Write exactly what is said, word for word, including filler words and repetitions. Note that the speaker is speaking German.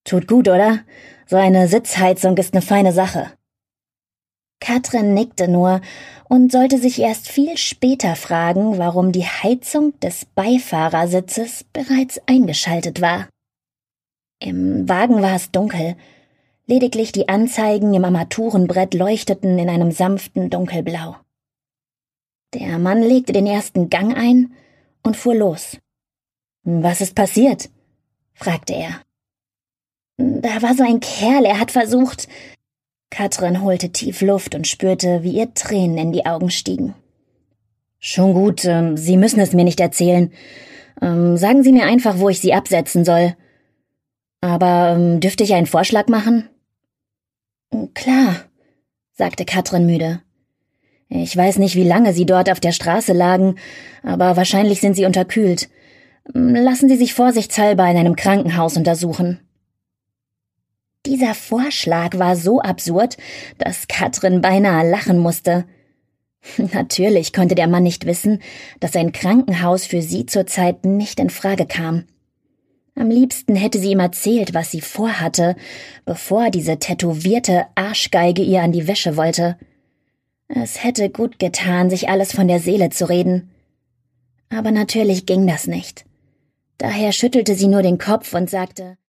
Tut gut, oder? So eine Sitzheizung ist eine feine Sache. Katrin nickte nur und sollte sich erst viel später fragen, warum die Heizung des Beifahrersitzes bereits eingeschaltet war. Im Wagen war es dunkel. Lediglich die Anzeigen im Armaturenbrett leuchteten in einem sanften Dunkelblau. Der Mann legte den ersten Gang ein und fuhr los. »Was ist passiert?« fragte er. »Da war so ein Kerl, er hat versucht...« Katrin holte tief Luft und spürte, wie ihr Tränen in die Augen stiegen. »Schon gut, ähm, Sie müssen es mir nicht erzählen. Ähm, sagen Sie mir einfach, wo ich Sie absetzen soll. Aber ähm, dürfte ich einen Vorschlag machen?« »Klar«, sagte Katrin müde. »Ich weiß nicht, wie lange Sie dort auf der Straße lagen, aber wahrscheinlich sind Sie unterkühlt. Lassen Sie sich vorsichtshalber in einem Krankenhaus untersuchen.« Dieser Vorschlag war so absurd, dass Katrin beinahe lachen musste. Natürlich konnte der Mann nicht wissen, dass ein Krankenhaus für sie zurzeit nicht in Frage kam. Am liebsten hätte sie ihm erzählt, was sie vorhatte, bevor diese tätowierte Arschgeige ihr an die Wäsche wollte. Es hätte gut getan, sich alles von der Seele zu reden. Aber natürlich ging das nicht. Daher schüttelte sie nur den Kopf und sagte: